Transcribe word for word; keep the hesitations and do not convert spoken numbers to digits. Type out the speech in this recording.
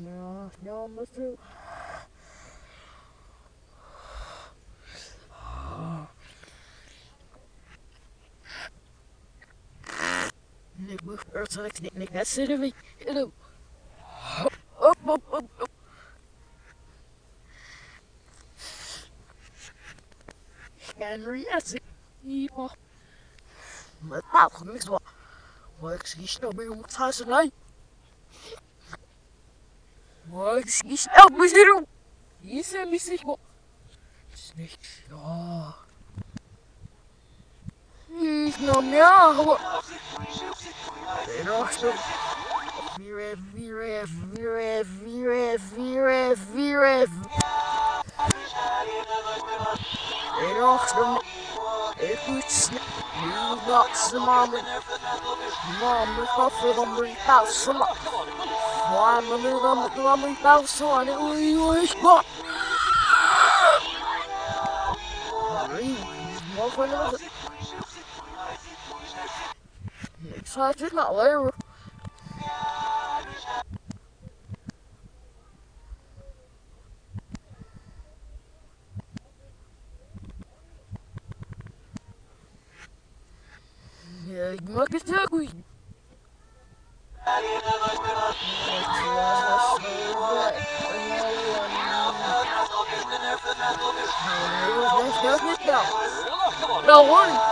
No, no, Mister Nick move first like Nick Nick that's it of me. Hello. Up up up up. Henry yes. Ipa. Maar dat niks wat. Wat ik zie snel bij ons huis alleen. Wat ik zie snel bij zero. Hier is een missie. Is niks. Ja. Hier nou ja. En nog zo. Vire, vire, vire, vire, vire, vire. En nog zo. Ik moet snel. Nu dat ze mama. Mama gaffer dan drie pauze. Mama nu dan dan drie pauze. En ik wil je eens wat. Wat voor een. Ik zou het nou leren. Ja, ik maak het heel goed. Dat is niet nou. Nou hoor.